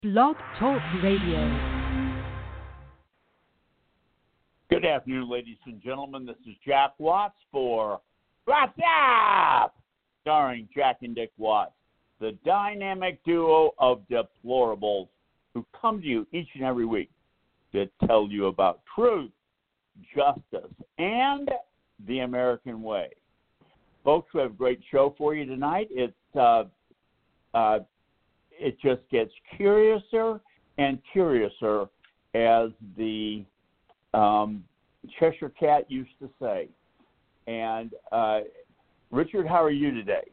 Blog Talk Radio. Good afternoon, ladies and gentlemen. This is Jack Watts for What's Up? Starring Jack and Dick Watts, the dynamic duo of deplorables who come to you each and every week to tell you about truth, justice, and the American way. Folks, we have a great show for you tonight. It just gets curiouser and curiouser, as the Cheshire Cat used to say. And Richard, how are you today?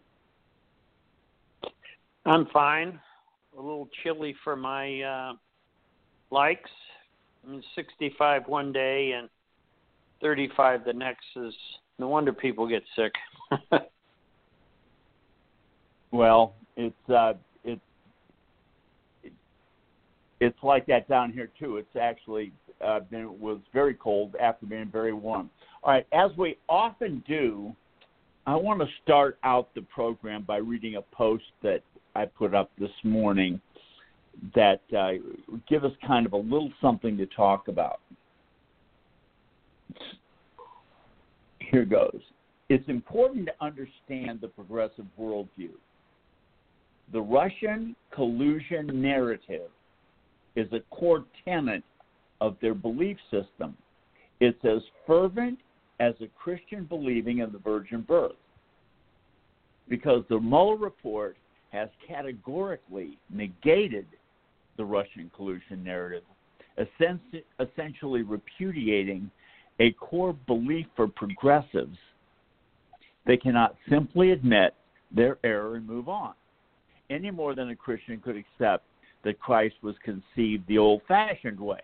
I'm fine. A little chilly for my likes. I mean, 65 one day and 35 the next. Is no wonder people get sick. Well, it's like that down here too. It's actually was very cold after being very warm. All right, as we often do, I want to start out the program by reading a post that I put up this morning that give us kind of a little something to talk about. Here goes. It's important to understand the progressive worldview. The Russian collusion narrative is a core tenet of their belief system. It's as fervent as a Christian believing in the virgin birth, because the Mueller report has categorically negated the Russian collusion narrative, essentially repudiating a core belief for progressives. They cannot simply admit their error and move on, any more than a Christian could accept that Christ was conceived the old-fashioned way.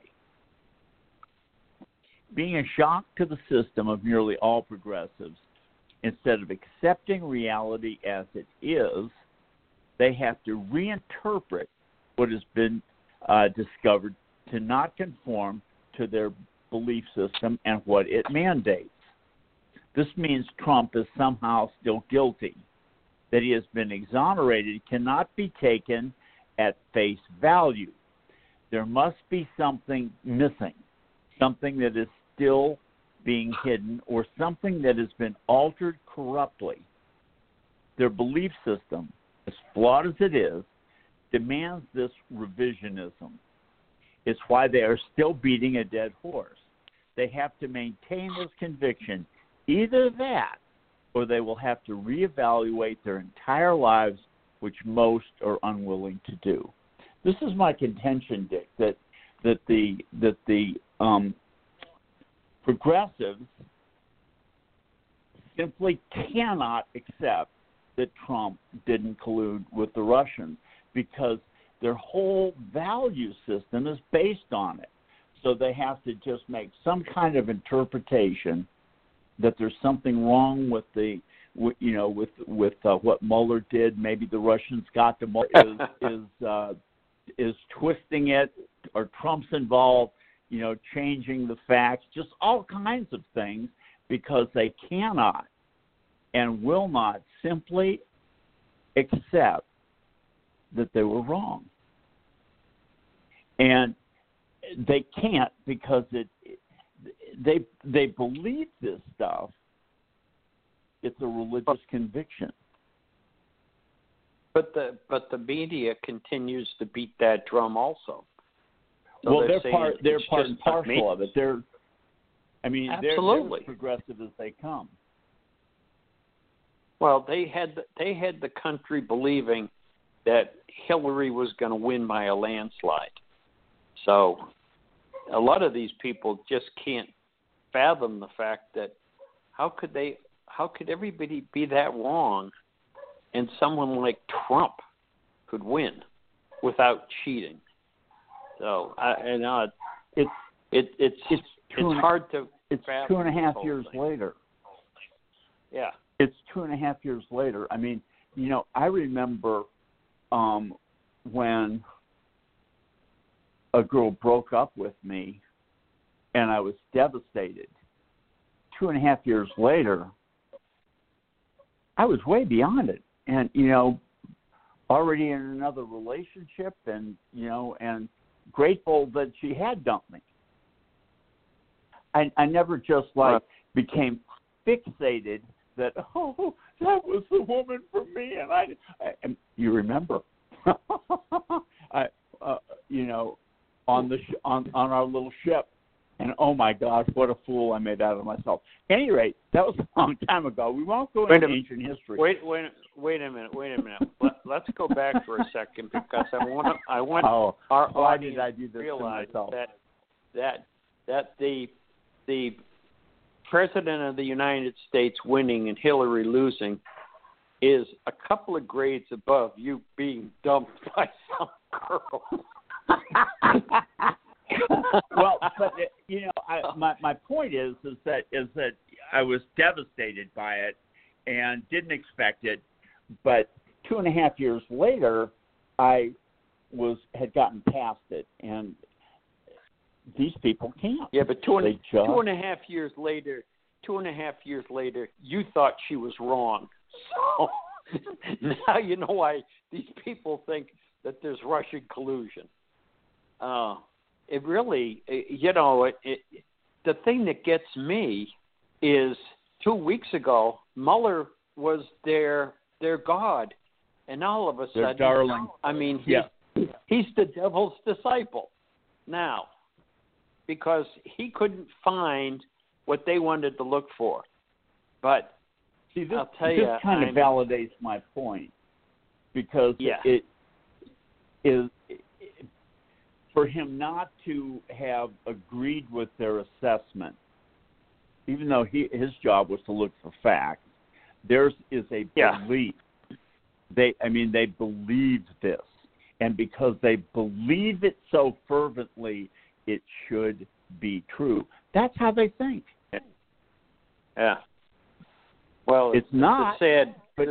Being a shock to the system of nearly all progressives, instead of accepting reality as it is, they have to reinterpret what has been discovered to not conform to their belief system and what it mandates. This means Trump is somehow still guilty, that he has been exonerated cannot be taken at face value. There must be something missing, something that is still being hidden, or something that has been altered corruptly. Their belief system, as flawed as it is, demands this revisionism. It's why they are still beating a dead horse. They have to maintain this conviction. Either that, or they will have to reevaluate their entire lives, which most are unwilling to do. This is my contention, Dick, that the progressives simply cannot accept that Trump didn't collude with the Russians, because their whole value system is based on it. So they have to just make some kind of interpretation that there's something wrong with with what Mueller did. Maybe the Russians got to Mueller is twisting it, or Trump's involved, changing the facts, just all kinds of things, because they cannot and will not simply accept that they were wrong. And they can't, because they believe this stuff. It's a religious conviction. But the media continues to beat that drum also. So well, they're part and parcel of it. They're absolutely as progressive as they come. Well, they had the country believing that Hillary was going to win by a landslide. So a lot of these people just can't fathom the fact that how could everybody be that wrong, and someone like Trump could win without cheating. So it's hard to. It's 2.5 years later. Yeah, it's 2.5 years later. I mean, I remember when a girl broke up with me, and I was devastated. 2.5 years later, I was way beyond it. And, already in another relationship, and and grateful that she had dumped me. I never just became fixated that that was the woman for me, and you remember, on our little ship. And oh my gosh, what a fool I made out of myself. At any rate, that was a long time ago. We won't go into ancient history. Wait a minute. Let's go back for a second, because I want our why audience did I do this to realize to myself? that the President of the United States winning and Hillary losing is a couple of grades above you being dumped by some girl. Well, but my point is that I was devastated by it and didn't expect it, but 2.5 years later, I had gotten past it, and these people can't. Yeah, but 2.5 years later, you thought she was wrong. So now you know why these people think that there's Russian collusion. It really, the thing that gets me is 2 weeks ago, Mueller was their god, and all of a sudden, darling. I mean, he's the devil's disciple now, because he couldn't find what they wanted to look for. But see, this, I'll tell you, this kind of validates my point, because it is. For him not to have agreed with their assessment, even though his job was to look for facts, theirs is a belief. They believed this, and because they believe it so fervently, it should be true. That's how they think. Yeah. Well, it's not sad, but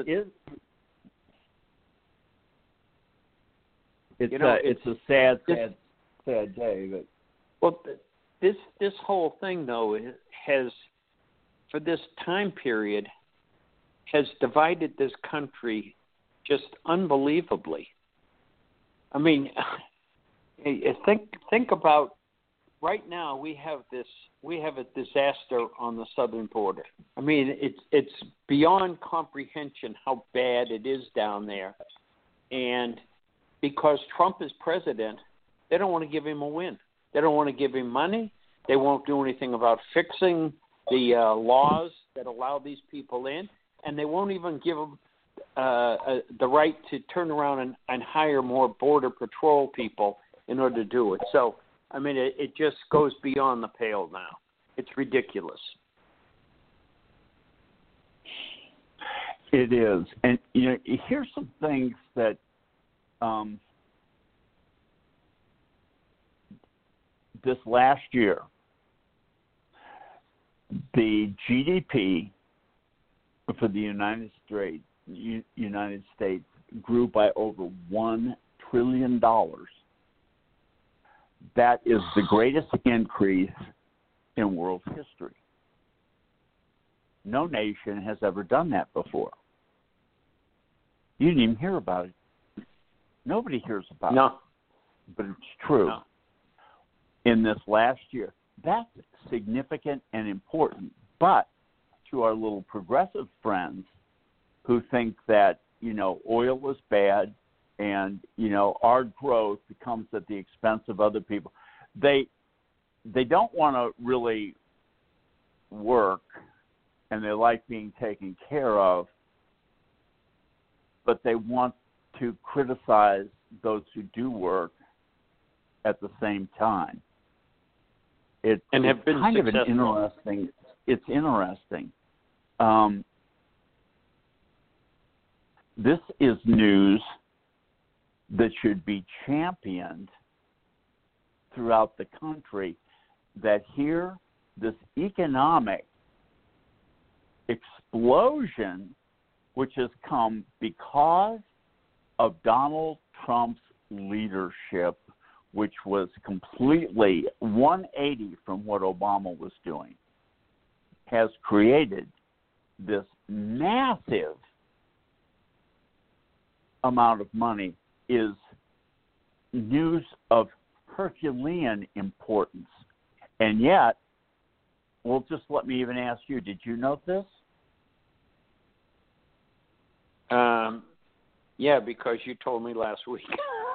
it's a sad day. But well, this whole thing though has, for this time period, has divided this country just unbelievably. I mean, think about right now. We have a disaster on the southern border. I mean, it's beyond comprehension how bad it is down there, and because Trump is president, they don't want to give him a win. They don't want to give him money. They won't do anything about fixing the laws that allow these people in, and they won't even give them the right to turn around and hire more Border Patrol people in order to do it. So, I mean, it just goes beyond the pale now. It's ridiculous. It is. And, here's some things that this last year, the GDP for the United States grew by over $1 trillion. That is the greatest increase in world history. No nation has ever done that before. You didn't even hear about it. Nobody hears about it. But it's true. No. In this last year, that's significant and important. But to our little progressive friends who think that, oil is bad and, our growth comes at the expense of other people, they don't want to really work, and they like being taken care of, but they want to criticize those who do work at the same time. It's kind of an interesting. It's interesting. This is news that should be championed throughout the country, that here, this economic explosion, which has come because of Donald Trump's leadership, which was completely 180 from what Obama was doing, has created this massive amount of money is news of Herculean importance. And yet, well, just let me even ask you, did you note this? Yeah, because you told me last week.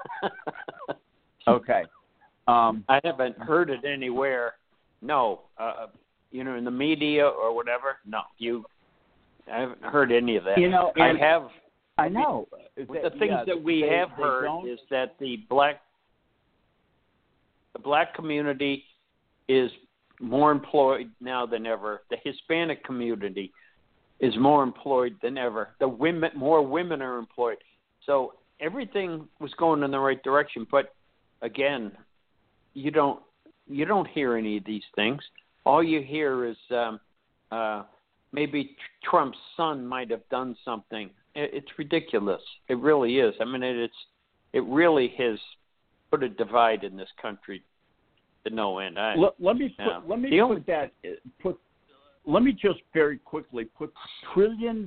Okay. I haven't heard it anywhere. No. In the media or whatever. No. I haven't heard any of that. I know. The things that we have heard is that the black community is more employed now than ever. The Hispanic community is more employed than ever. More women are employed. So everything was going in the right direction. But again, you don't hear any of these things. All you hear is maybe Trump's son might have done something. It's ridiculous. It really is. I mean, it really has put a divide in this country to no end. Let me just very quickly put $1 trillion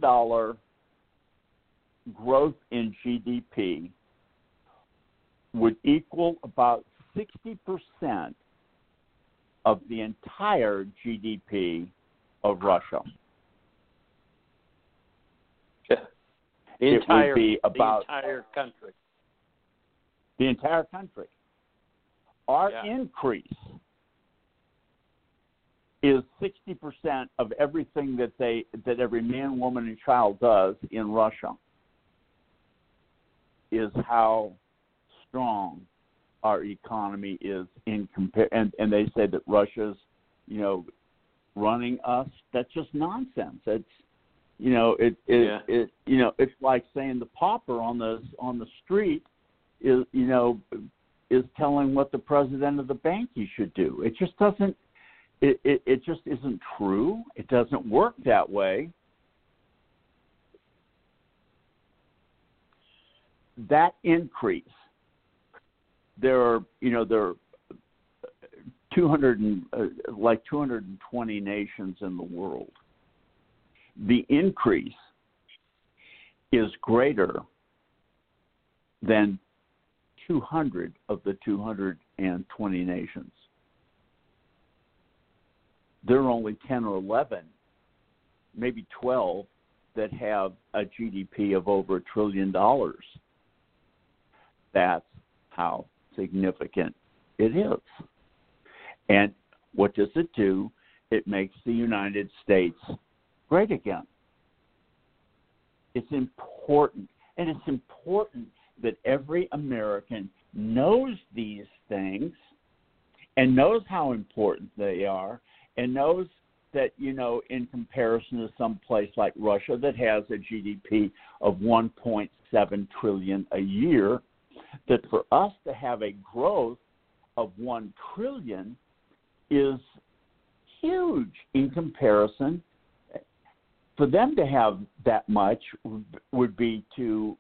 growth in GDP would equal about 60% of the entire GDP of Russia. The entire country. The entire country. Our increase is 60% of everything that every man, woman, and child does in Russia. Is how strong our economy is in and they say that Russia's, running us. That's just nonsense. It's, it's like saying the pauper on the street is telling what the president of the bank he should do. It just doesn't. It just isn't true. It doesn't work that way. That increase, there are 220 nations in the world. The increase is greater than 200 of the 220 nations. There are only 10 or 11, maybe 12, that have a GDP of over $1 trillion. That's how significant it is. And what does it do? It makes the United States great again. It's important. And it's important that every American knows these things and knows how important they are and knows that, in comparison to some place like Russia that has a GDP of $1.7 trillion a year, that for us to have a growth of $1 trillion is huge in comparison. For them to have that much would be to,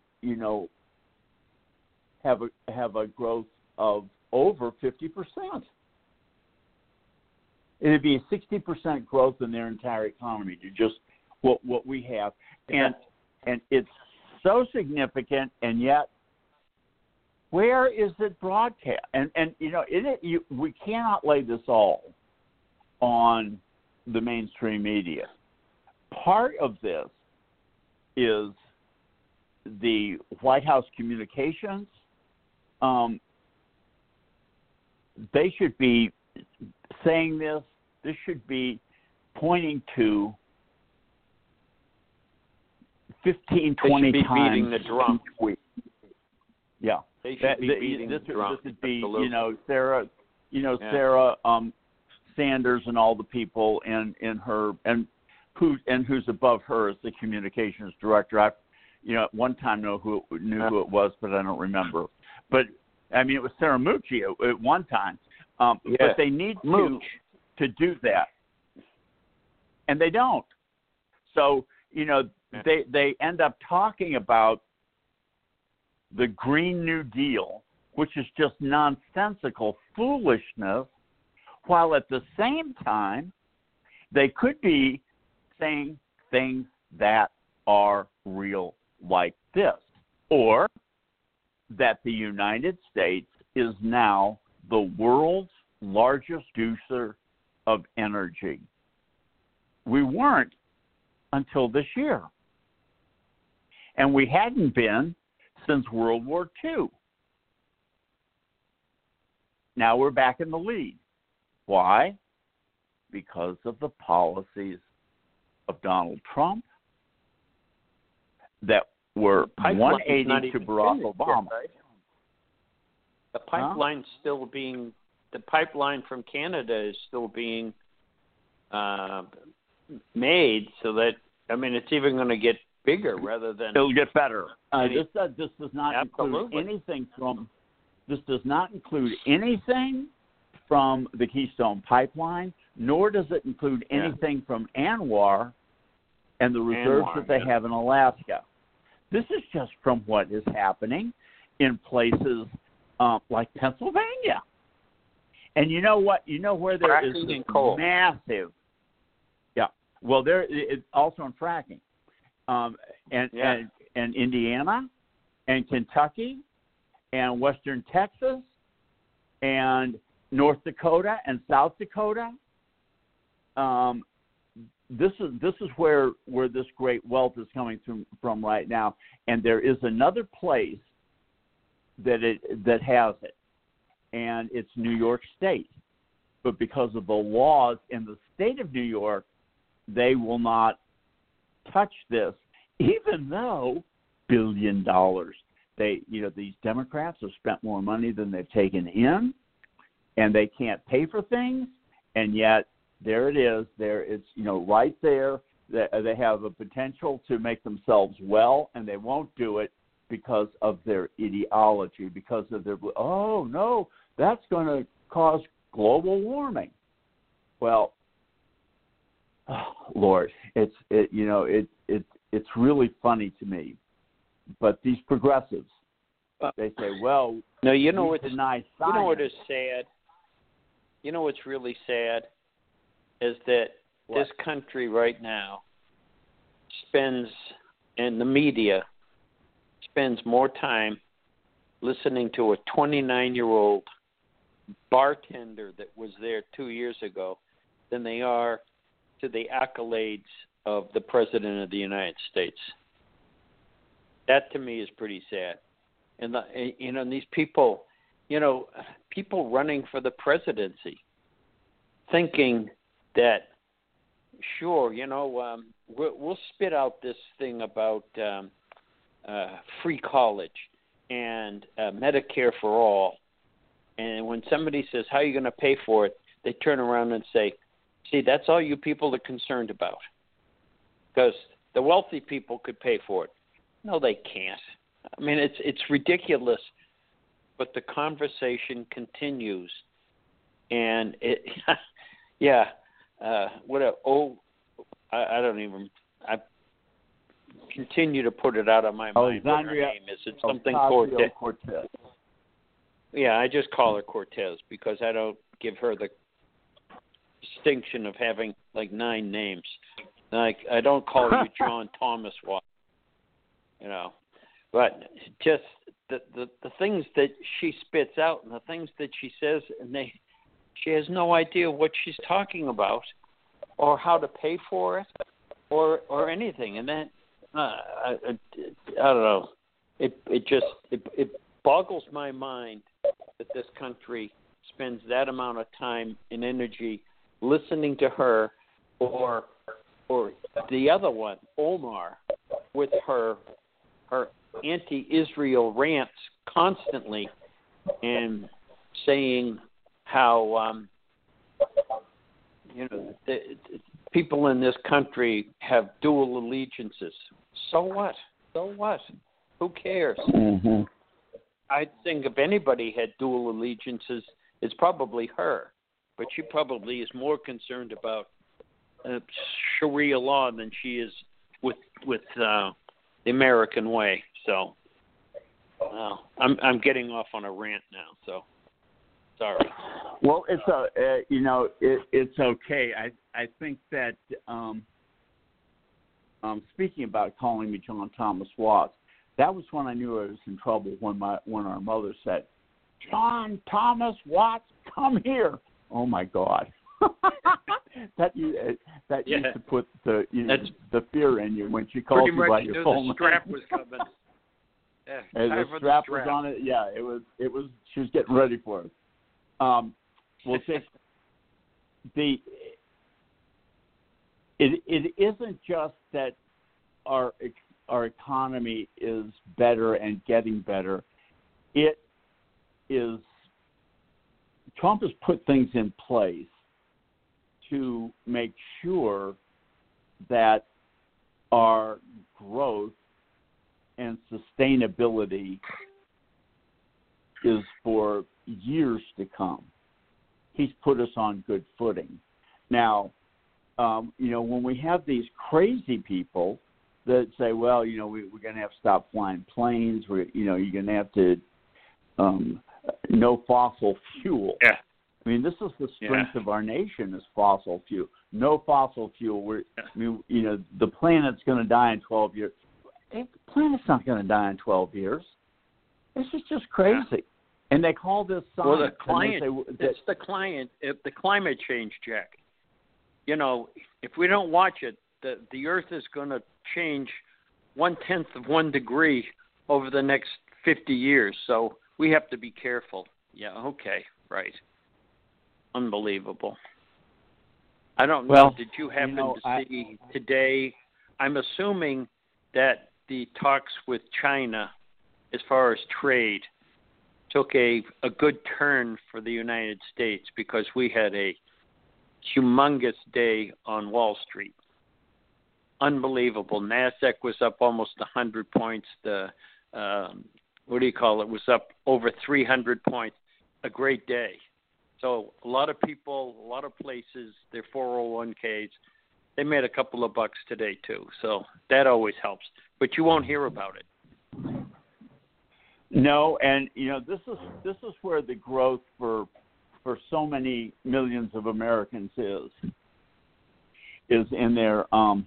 have a growth of over 50%. It'd be a 60% growth in their entire economy to just what we have, and it's so significant, and yet where is it broadcast? And we cannot lay this all on the mainstream media. Part of this is the White House communications. They should be saying this. This should be pointing to 15, 20 times beating the drum. each week. Yeah. They should be beating the drum. This would be, Absolutely. Sarah, Sarah Sanders and all the people in her and who's above her as the communications director. I, at one time knew who it was, but I don't remember. But I mean, it was Sarah Mucci at one time. But they need to do that, and they don't. So they end up talking about the Green New Deal, which is just nonsensical foolishness, while at the same time they could be saying things that are real, like this. or that the United States is now the world's largest producer of energy. We weren't until this year. And we hadn't been since World War II. Now we're back in the lead. Why? Because of the policies of Donald Trump that were 180 to Barack Obama. Yet, right? The pipeline's still being, the pipeline from Canada is still being made, so that, I mean, it's even going to get bigger rather than. It'll get better. This does not Absolutely. include anything from. This does not include anything from the Keystone Pipeline, nor does it include anything from ANWR and the reserves that they have in Alaska. This is just from what is happening in places like Pennsylvania. And you know what? You know where there is massive. Yeah. Well, there it's also in fracking, and Indiana, and Kentucky, and Western Texas, and North Dakota, and South Dakota. This is where this great wealth is coming from right now, and there is another place that has it, and it's New York State. But because of the laws in the state of New York, they will not touch this, even though $1 billion. These Democrats have spent more money than they've taken in, and they can't pay for things, and yet there it is. There it's right there. They have a potential to make themselves well, and they won't do it because of their ideology, because of their no, that's going to cause global warming. Well, Lord, it's really funny to me. But these progressives, they say, well, no, you know what's nice. You know what is sad? You know what's really sad is that this country right now spends, and the media spends more time listening to a 29-year-old bartender that was there 2 years ago than they are to the accolades of the President of the United States. That to me is pretty sad. And these people, people running for the presidency, thinking that, sure, we'll spit out this thing about free college and Medicare for all. And when somebody says, how are you going to pay for it? They turn around and say, see, that's all you people are concerned about. Because the wealthy people could pay for it. No, they can't. I mean, it's ridiculous. But the conversation continues. And I continue to put it out of my mind what her name is. It's something Cortez. Yeah, I just call her Cortez because I don't give her the distinction of having like 9 names. Like I don't call you John Thomas Watt, But just the things that she spits out and the things that she says, and she has no idea what she's talking about, or how to pay for it, or anything. And then I don't know. It boggles my mind that this country spends that amount of time and energy listening to her, or the other one, Omar, with her anti-Israel rants constantly, and saying how people in this country have dual allegiances. So what? Who cares? Mm-hmm. I think if anybody had dual allegiances, it's probably her. But she probably is more concerned about Sharia law than she is with the American way. So I'm getting off on a rant now. So sorry. Well, it's it's okay. I think that speaking about calling me John Thomas Watts, that was when I knew I was in trouble. When our mother said, "John Thomas Watts, come here!" Oh my God, that used to put the fear in you when she called you by your phone. The strap was coming. Yeah, the strap was on it. Yeah, it was. She was getting ready for it. Well, just it isn't just that our economy is better and getting better. It is. Trump has put things in place to make sure that our growth and sustainability is for years to come. He's put us on good footing. Now, when we have these crazy people that say, well, we're going to have to stop flying planes, you're going to have to no fossil fuel. Yeah. I mean, this is the strength of our nation is fossil fuel. No fossil fuel. The planet's going to die in 12 years. The planet's not going to die in 12 years. This is just crazy. Yeah. And they call this science. Well, it's the climate change, Jack. If we don't watch it, the Earth is going to change 1/10 of 1 degree over the next 50 years. So we have to be careful. Yeah, okay, right. Unbelievable. I don't know. Did you happen to see today? I'm assuming that the talks with China, as far as trade, took a good turn for the United States because we had a humongous day on Wall Street. Unbelievable. NASDAQ was up almost 100 points. Was up over 300 points. A great day. So a lot of people, a lot of places, their 401ks, they made a couple of bucks today too. So that always helps. But you won't hear about it. No, and this is where the growth for so many millions of Americans is in their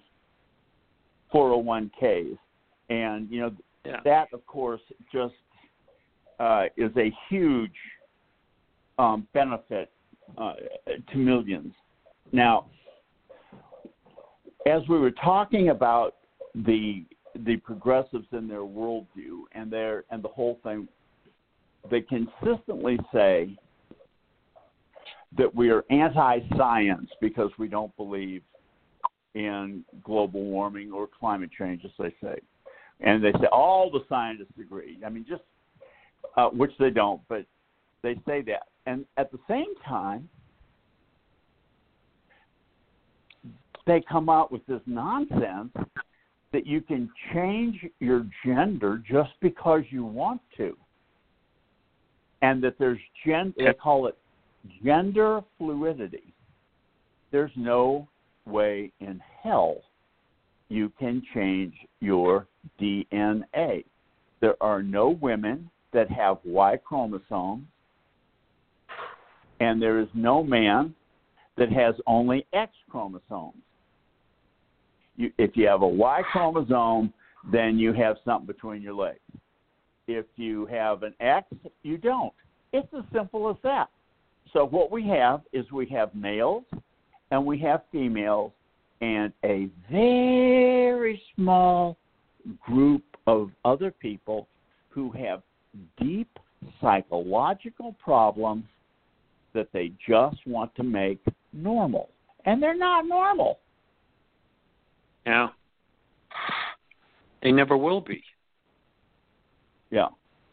401ks, and that of course just is a huge benefit to millions. Now, as we were talking about the progressives and their worldview and the whole thing, they consistently say that we are anti-science because we don't believe in global warming or climate change, as they say. And they say all the scientists agree. I mean, just which they don't, but they say that. And at the same time, they come out with this nonsense that you can change your gender just because you want to. And that there's they call it gender fluidity. There's no way in hell you can change your DNA. There are no women that have Y chromosome, and there is no man that has only X chromosomes. If you have a Y chromosome, then you have something between your legs. If you have an X, you don't. It's as simple as that. So what we have is we have males and we have females and a very small group of other people who have deep psychological problems that they just want to make normal. And they're not normal. Yeah. They never will be. Yeah.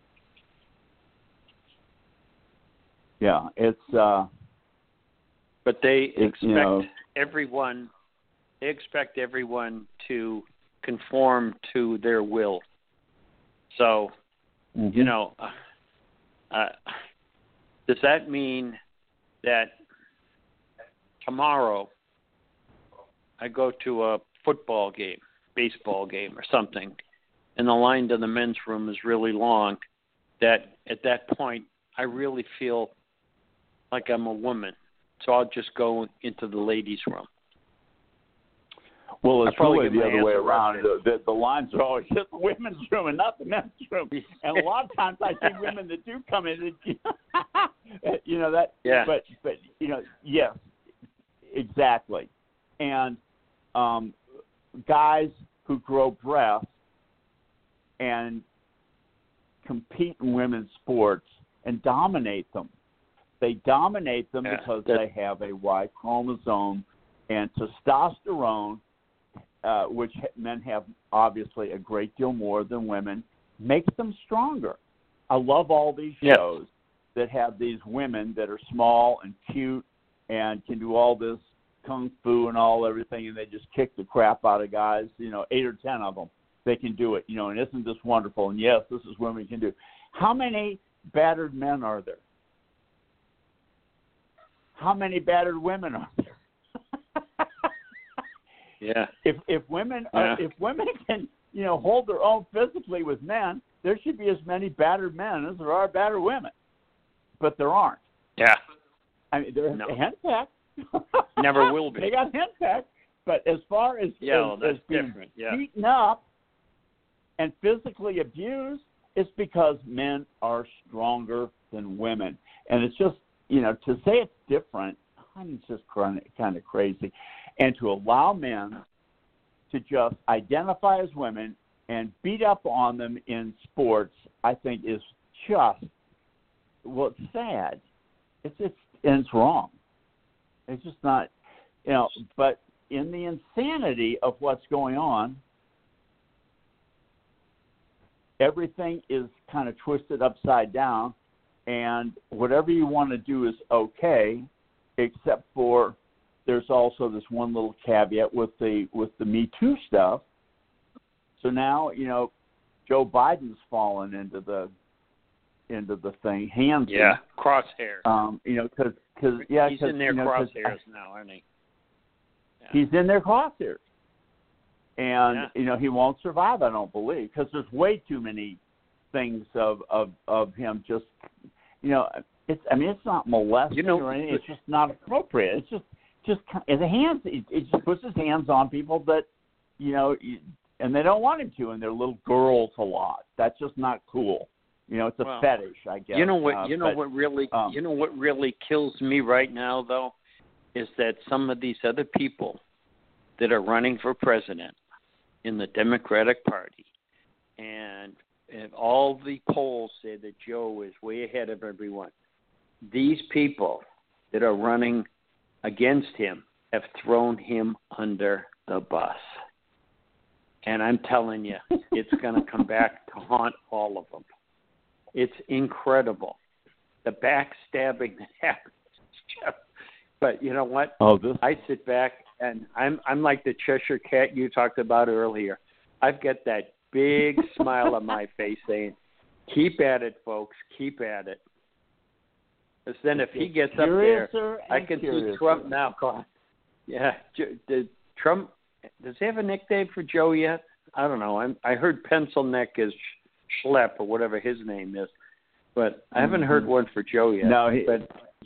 Yeah, it's but they expect everyone to conform to their will. So, does that mean that tomorrow I go to a football game, baseball game or something, and the line to the men's room is really long, that at that point I really feel like I'm a woman, so I'll just go into the ladies' room? Well, it's probably really get the my other way ass around. arrested. The lines are always just the women's room and not the men's room. And a lot of times I see women that do come in, you know that. Yeah. But you know, yes, exactly. And guys who grow breasts and compete in women's sports and dominate them. They dominate them because they have a Y chromosome, and testosterone, which men have obviously a great deal more than women, makes them stronger. I love all these shows that have these women that are small and cute and can do all this kung fu and everything, and they just kick the crap out of guys, 8 or 10 of them. They can do it, and isn't this wonderful? And yes, this is women can do. How many battered men are there? How many battered women are there? Yeah. If women can hold their own physically with men, there should be as many battered men as there are battered women, but there aren't. Yeah. I mean, they're henpecked. Never will be. They got henpecked, but as far as as being beaten up and physically abused, it's because men are stronger than women, and it's just to say it's different. I mean, it's just kind of crazy, and to allow men to just identify as women and beat up on them in sports, I think is just it's sad. It's wrong. It's just not, but in the insanity of what's going on, everything is kind of twisted upside down, and whatever you want to do is okay, except for there's also this one little caveat with the Me Too stuff. So now, Joe Biden's fallen into the thing, hands. Yeah, crosshairs. Because he's in their crosshairs now, isn't he? Yeah. He's in their crosshairs, and he won't survive. I don't believe, because there's way too many things of him. Just it's not molesting or anything. It's just not appropriate. It's just the hands. It just puts his hands on people that and they don't want him to, and they're little girls a lot. That's just not cool. It's a fetish, I guess. What really kills me right now, though, is that some of these other people that are running for president in the Democratic Party, and all the polls say that Joe is way ahead of everyone. These people that are running against him have thrown him under the bus. And I'm telling you, it's going to come back to haunt all of them. It's incredible, the backstabbing that happens. But you know what? I sit back and I'm like the Cheshire Cat you talked about earlier. I've got that big smile on my face saying, "Keep at it, folks. Keep at it." Because then if he gets up there, I can see Trump now going, "Yeah, Trump. Does he have a nickname for Joe yet? I don't know. I heard Pencil Neck is Schlepp or whatever his name is, but I haven't heard one for Joe yet." No, but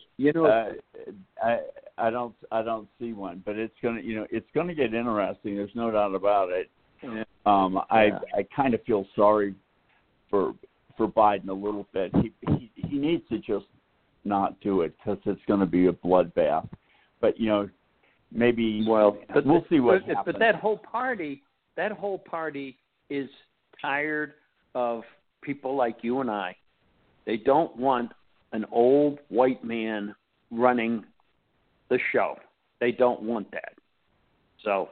I don't see one, but it's gonna get interesting. There's no doubt about it. Yeah. I kind of feel sorry for Biden a little bit. He needs to just not do it, because it's going to be a bloodbath. But maybe we'll see what happens. But that whole party is tired of people like you and I. They don't want an old white man running the show. They don't want that. So,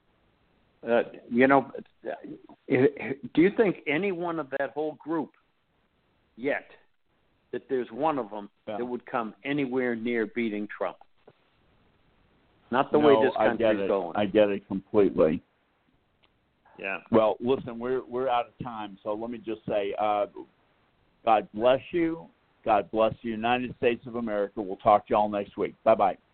do you think any one of that whole group yet, that there's one of them that would come anywhere near beating Trump? Not the way this country's going. I get it completely. Yeah. Well, listen, we're out of time, so let me just say, God bless you. God bless the United States of America. We'll talk to you all next week. Bye-bye.